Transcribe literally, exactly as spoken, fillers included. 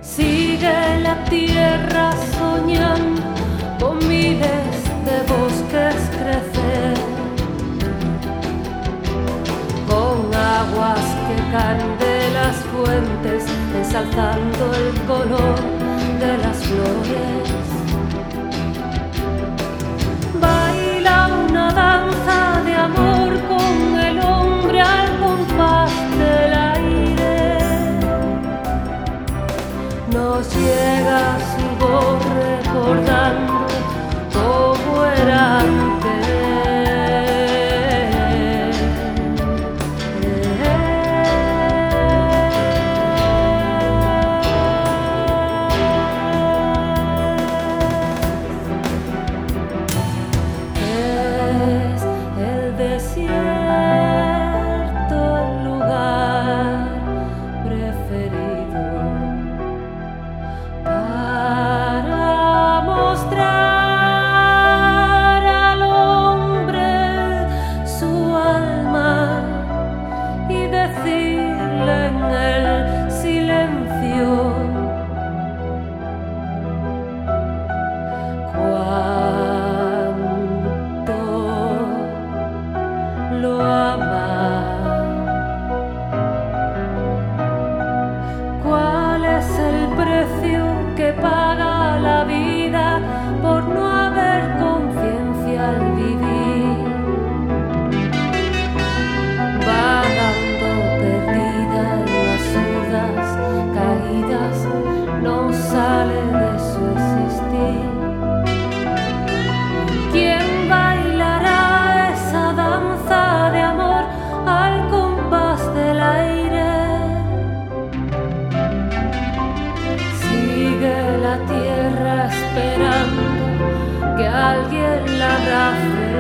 Sigue la tierra soñando con miles de bosques crecer, con aguas que caen de las fuentes, ensalzando el color de las flores. Baila una danza de amor con el hombre al compás del aire. Nos llega su voz recordando cómo era antes. Es el desierto el lugar preferido para mostrar al hombre su alma y decirle en el silencio cuánto lo ama. ¿Cuál es el precio que paga la vida por no haber conciencia al vivir? Vagando perdida en las urdas caídas, no sale de su existir. ¿Quién bailará esa danza de amor al compás del aire? Sigue la tierra esperando que alguien la arrastre.